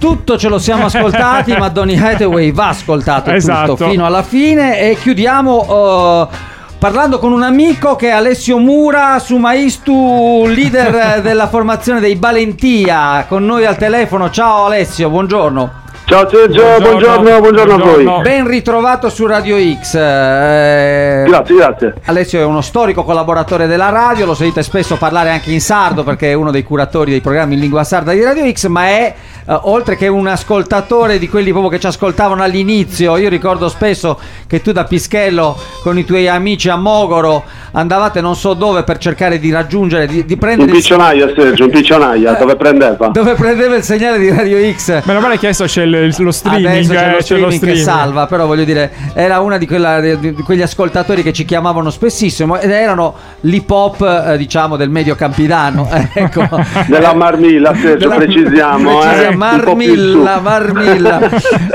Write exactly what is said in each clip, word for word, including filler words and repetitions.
tutto ce lo siamo ascoltati, ma Donny Hathaway va ascoltato esatto. tutto fino alla fine. E chiudiamo uh, parlando con un amico che è Alessio Mura, su Maistu, leader della formazione dei Balentia, con noi al telefono. Ciao Alessio, buongiorno. Ciao Sergio, buongiorno, buongiorno, buongiorno, buongiorno a voi. Ben ritrovato su Radio X. Eh, grazie, grazie. Alessio è uno storico collaboratore della radio, lo sentite spesso parlare anche in sardo perché è uno dei curatori dei programmi in lingua sarda di Radio X, ma è eh, oltre che un ascoltatore di quelli proprio che ci ascoltavano all'inizio. Io ricordo spesso che tu da Pischello con i tuoi amici a Mogoro andavate non so dove per cercare di raggiungere, di, di prendere un piccionaia, il... Sergio, un piccionaia, dove prendeva? Dove prendeva il segnale di Radio X. Meno male che adesso c'è il, lo streaming, adesso c'è lo, eh, streaming, c'è lo streaming che salva, però voglio dire, era una di, quella, di, di quegli ascoltatori che ci chiamavano spessissimo ed erano l'hip hop eh, diciamo del medio campidano, ecco. Della Marmilla, Sergio, della, precisiamo, precisiamo eh, Marmilla, Marmilla.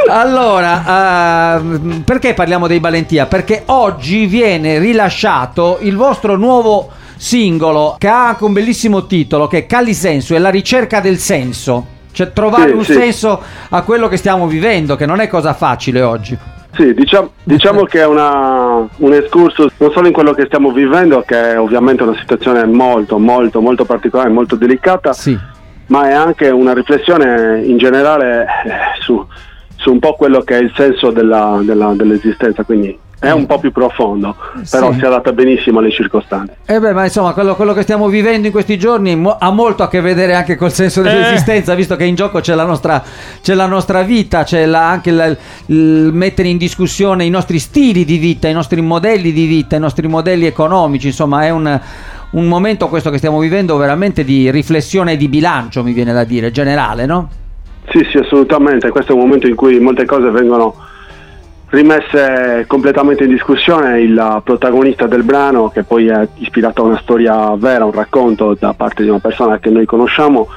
Allora, uh, perché parliamo dei Balentia? Perché oggi viene rilasciato il vostro nuovo singolo che ha anche un bellissimo titolo, che è Calisensu, è la ricerca del senso. Cioè trovare sì, un sì. senso a quello che stiamo vivendo, che non è cosa facile oggi. Sì, diciamo, diciamo che è una, un excursus non solo in quello che stiamo vivendo, che è ovviamente una situazione molto, molto, molto particolare, molto delicata, sì. ma è anche una riflessione in generale eh, su, su un po' quello che è il senso della, della, dell'esistenza, quindi è un po' più profondo, però sì. Si adatta benissimo alle circostanze. Eh beh, ma insomma, quello, quello che stiamo vivendo in questi giorni mo- ha molto a che vedere anche col senso dell'esistenza, eh. visto che in gioco c'è la nostra, c'è la nostra vita, c'è la, anche il, il mettere in discussione i nostri stili di vita, i nostri modelli di vita, i nostri modelli economici. Insomma, è un, un momento questo che stiamo vivendo veramente di riflessione e di bilancio, mi viene da dire, generale, no? Sì, sì, assolutamente. Questo è un momento in cui molte cose vengono rimesse completamente in discussione. Il protagonista del brano, che poi è ispirato a una storia vera, un racconto da parte di una persona che noi conosciamo,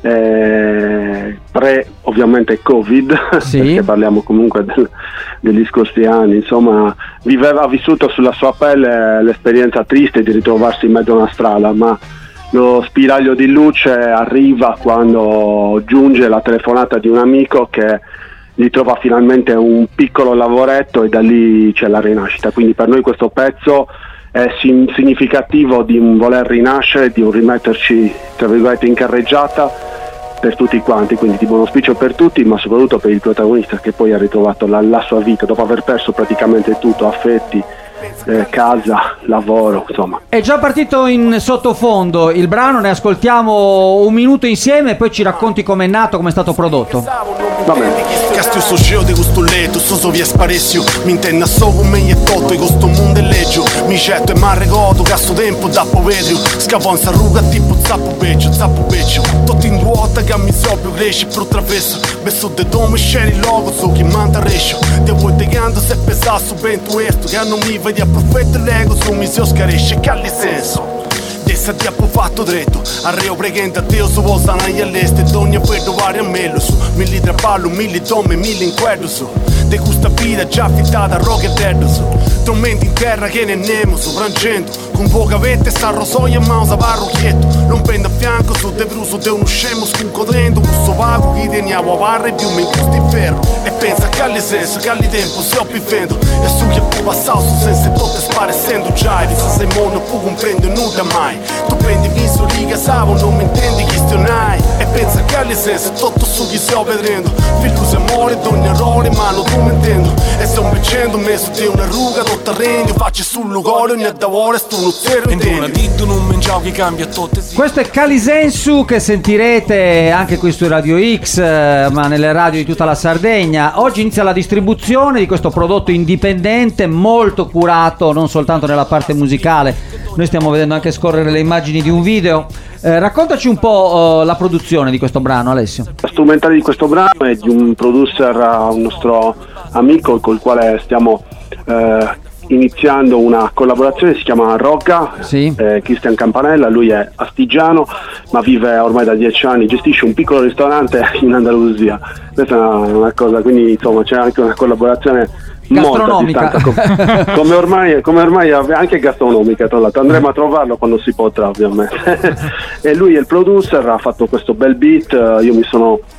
eh, pre ovviamente Covid, sì. Perché parliamo comunque del, degli scorsi anni, insomma, viveva, ha vissuto sulla sua pelle l'esperienza triste di ritrovarsi in mezzo a una strada, ma lo spiraglio di luce arriva quando giunge la telefonata di un amico che gli trova finalmente un piccolo lavoretto e da lì c'è la rinascita. Quindi per noi questo pezzo è significativo di un voler rinascere, di un rimetterci tra virgolette in carreggiata per tutti quanti, quindi di buon auspicio per tutti, ma soprattutto per il protagonista che poi ha ritrovato la, la sua vita dopo aver perso praticamente tutto, affetti, eh, casa, lavoro, insomma. È già partito in sottofondo il brano, ne ascoltiamo un minuto insieme e poi ci racconti com'è nato, come è stato prodotto. Va bene. Casti sto geo di questo letto, sto so via sparecchio. Mi intenda so come mi è tolto e questo mondo è leggio. Mi certo e m'ha regoto che a sto tempo da povedrio. Scappo in sarruga tipo zappo beccio, zappo beccio. Tutto in ruota che mi sopra cresce per traverso. Besso de dome sceri logo so chi manda rescio. Te vuoi te canto se pesasso ben tu esto. Che non mi vedi a profeta l'ego su mi si oscaresce calli senso. Dessa ti ha fatto dritto, arreo pregente a Dio su vostra naglia all'est e ogni vedo vari a mello su, milli traballo, milli tome, milli inquadro su, de questa vita già affittata a rock e dead su, tormenti in terra che ne nemo su, frangendo, con poca vette sta rosoia e mausa parrocchietto, non prende a fianco su de bruso de uno scemo scuncodrendo, questo vago che teniamo a barra e più mi incosti ferro, e pensa che alle senso, che alle tempo si ho vivendo, e su che può passare su senza tutte spare essendo già, e se sei mono può comprendere nulla mai. Tu prendi viso riga savo, non mi intendi questionai e pensa che alle senso tutto su chi sto vedendo. Figlio se muore d'ogni errore ma non tu mi intendo. E sto invecendo messo di una ruga tutto regno. Faccio sul lugore ogni davore sto uno zero in una dito non mangiavo che cambia tutto. Questo è Calisensu che sentirete anche qui su Radio X, ma nelle radio di tutta la Sardegna. Oggi inizia la distribuzione di questo prodotto indipendente molto curato, non soltanto nella parte musicale. Noi stiamo vedendo anche scorrere le immagini di un video. Eh, raccontaci un po' uh, la produzione di questo brano, Alessio. La strumentale di questo brano è di un producer, un nostro amico col quale stiamo eh, iniziando una collaborazione, si chiama Rocca, sì. eh, Cristian Campanella, lui è astigiano ma vive ormai da dieci anni, gestisce un piccolo ristorante in Andalusia. Questa è una, una cosa, quindi insomma c'è anche una collaborazione gastronomica, come, come ormai come ormai anche gastronomica, tra l'altro andremo a trovarlo quando si potrà ovviamente. E lui è il producer, ha fatto questo bel beat, io mi sono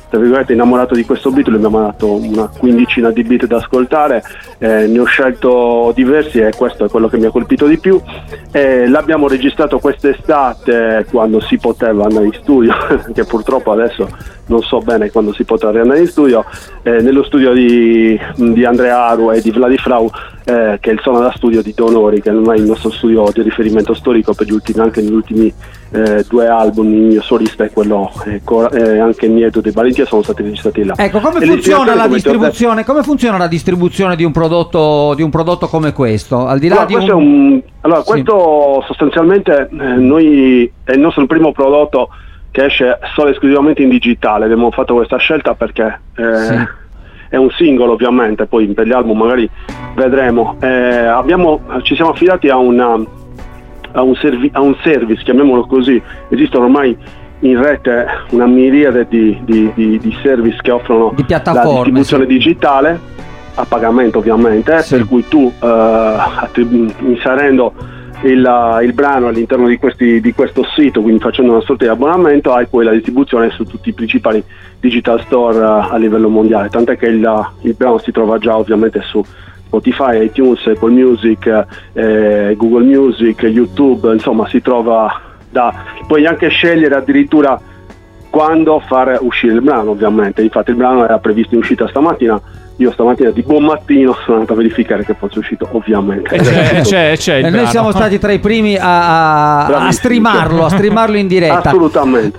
tra virgolette innamorato di questo beat, gli abbiamo dato una quindicina di beat da ascoltare, eh, ne ho scelto diversi e questo è quello che mi ha colpito di più. Eh, l'abbiamo registrato quest'estate quando si poteva andare in studio, che purtroppo adesso non so bene quando si potrà andare in studio, eh, nello studio di, di Andrea Aru e di Vladifrau, eh, che è il suono da studio di Donori, che non è il nostro studio di riferimento storico per gli ultimi, anche negli ultimi eh, due album, il mio solista e quello eh, cor- eh, anche il Nieto di Valentia sono stati registrati là. Ecco, come e funziona la come distribuzione? Come funziona la distribuzione di un prodotto di un prodotto come questo? Al di là allora, di questo un... è un... allora, sì. questo sostanzialmente eh, noi è il nostro primo prodotto che esce solo esclusivamente in digitale. Abbiamo fatto questa scelta perché eh, Sì. è un singolo, ovviamente, poi per gli album magari vedremo. Eh, abbiamo, ci siamo affidati a, una, a, un servi- a un service, chiamiamolo così. Esistono ormai in rete una miriade di, di, di, di service che offrono Di piattaforme, la distribuzione sì. digitale a pagamento, ovviamente, Sì. per cui tu eh, attribu- inserendo Il, il brano all'interno di, questi, di questo sito, quindi facendo una sorta di abbonamento, hai poi la distribuzione su tutti i principali digital store uh, a livello mondiale, tant'è che il, il brano si trova già ovviamente su Spotify, iTunes, Apple Music, eh, Google Music, YouTube, insomma si trova da... puoi anche scegliere addirittura quando fare uscire il brano, ovviamente. Infatti il brano era previsto in uscita stamattina. Io stamattina di buon mattino sono andato a verificare che fosse uscito, ovviamente. E c'è, c'è, c'è il E noi brano. siamo stati tra i primi a, a, a streamarlo, a streamarlo in diretta. Assolutamente. Eh,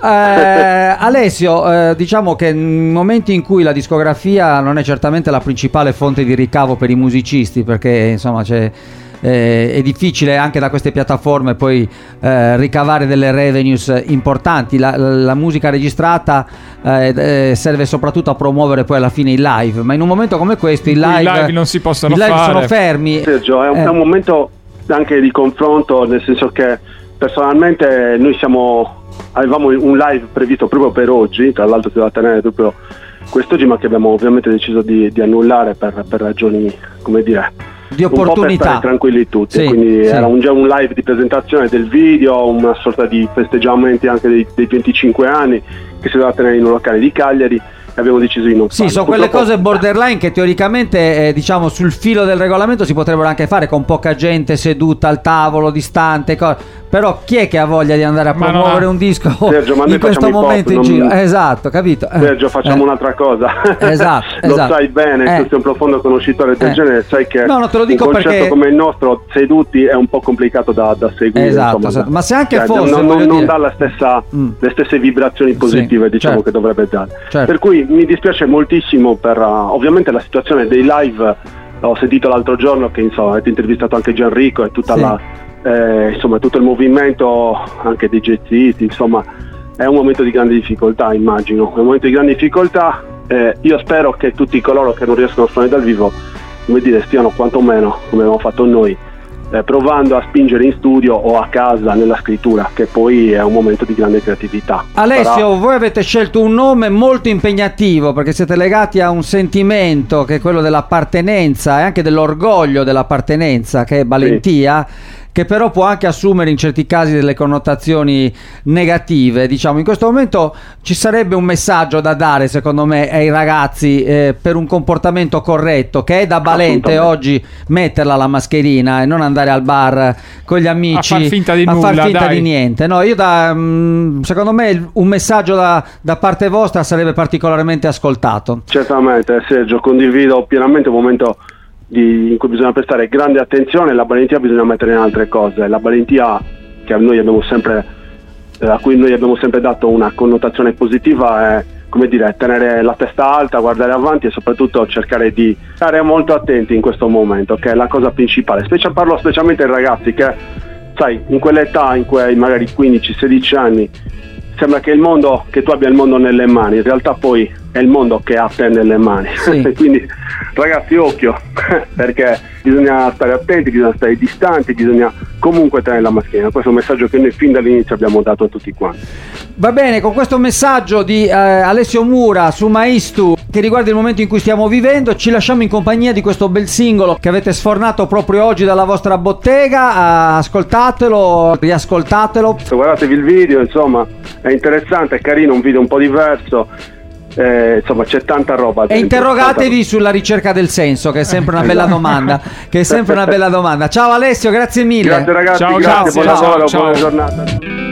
Alessio, eh, diciamo che in momenti in cui la discografia non è certamente la principale fonte di ricavo per i musicisti, perché insomma c'è... Eh, è difficile anche da queste piattaforme poi eh, ricavare delle revenues importanti. La, la, la musica registrata eh, eh, serve soprattutto a promuovere poi alla fine il live, ma in un momento come questo i live, I live non si possono i live fare. sono fermi. Sergio, è un, Eh. è un momento anche di confronto, nel senso che personalmente noi siamo avevamo un live previsto proprio per oggi, tra l'altro si doveva tenere proprio quest'oggi, ma che abbiamo ovviamente deciso di, di annullare per, per ragioni, come dire, Di un po' per opportunità. stare tranquilli tutti. Sì, quindi sì. era un, già un live di presentazione del video, una sorta di festeggiamenti anche dei, dei venticinque anni che si doveva tenere in un locale di Cagliari, e abbiamo deciso di non Sì, farlo. sono quelle Purtroppo- cose borderline che teoricamente eh, diciamo sul filo del regolamento si potrebbero anche fare con poca gente seduta al tavolo, distante, co- però chi è che ha voglia di andare a Ma no. promuovere un disco Sergio, ma noi in questo facciamo i momento pop, in non- giro? Esatto, capito? Eh, Sergio, facciamo eh. un'altra cosa. Esatto, Lo esatto. sai bene, Eh. tu sei un profondo conoscitore del Eh. genere, sai che No, no, te lo dico un concetto perché- come il nostro, seduti, è un po' complicato da, da seguire. Esatto, insomma, esatto. da- Ma se anche cioè, fosse, non, voglio non, non dire- dà la stessa, Mm. le stesse vibrazioni positive, Sì, diciamo, certo. che dovrebbe dare. Certo. Per cui mi dispiace moltissimo per uh, ovviamente la situazione dei live. Ho sentito l'altro giorno che insomma avete intervistato anche Gianrico e tutta Sì. la eh, insomma tutto il movimento anche dei jazzisti, insomma è un momento di grande difficoltà, immagino, è un momento di grande difficoltà. Eh, io spero che tutti coloro che non riescono a suonare dal vivo, come dire, stiano quantomeno, come abbiamo fatto noi, eh, provando a spingere in studio o a casa nella scrittura, che poi è un momento di grande creatività. Alessio, Sarà- voi avete scelto un nome molto impegnativo perché siete legati a un sentimento che è quello dell'appartenenza e anche dell'orgoglio dell'appartenenza, che è valentia, che però può anche assumere in certi casi delle connotazioni negative. Diciamo, in questo momento ci sarebbe un messaggio da dare, secondo me, ai ragazzi eh, per un comportamento corretto, che è da valente Assolutamente. oggi metterla la mascherina e non andare al bar con gli amici A far finta di a far nulla, finta dai. di niente. No, io da, mm, secondo me il- un messaggio da, da parte vostra sarebbe particolarmente ascoltato. Certamente, Sergio, condivido pienamente un momento di, in cui bisogna prestare grande attenzione. La valentia bisogna mettere in altre cose. La valentia che a noi abbiamo sempre, eh, a cui noi abbiamo sempre dato una connotazione positiva è, come dire, tenere la testa alta, guardare avanti e soprattutto cercare di stare molto attenti in questo momento, che è la cosa principale. Specie, parlo specialmente ai ragazzi che, sai, in quell'età, in quei magari quindici sedici anni, sembra che il mondo, che tu abbia il mondo nelle mani, in realtà poi è il mondo che ha te nelle mani. Sì. Quindi ragazzi, occhio, perché bisogna stare attenti, bisogna stare distanti, bisogna comunque tenere la mascherina. Questo è un messaggio che noi fin dall'inizio abbiamo dato a tutti quanti. Va bene, con questo messaggio di eh, Alessio Mura su Maistu, che riguarda il momento in cui stiamo vivendo, ci lasciamo in compagnia di questo bel singolo che avete sfornato proprio oggi dalla vostra bottega. Eh, ascoltatelo, riascoltatelo. Guardatevi il video, insomma, è interessante, è carino, un video un po' diverso. eh, insomma c'è tanta roba E dentro, interrogatevi tanta... sulla ricerca del senso, che è sempre una bella domanda. Che è sempre una bella domanda. Ciao Alessio, grazie mille. Grazie ragazzi, Ciao, grazie, grazie, buon ciao, lavoro, ciao. buona giornata.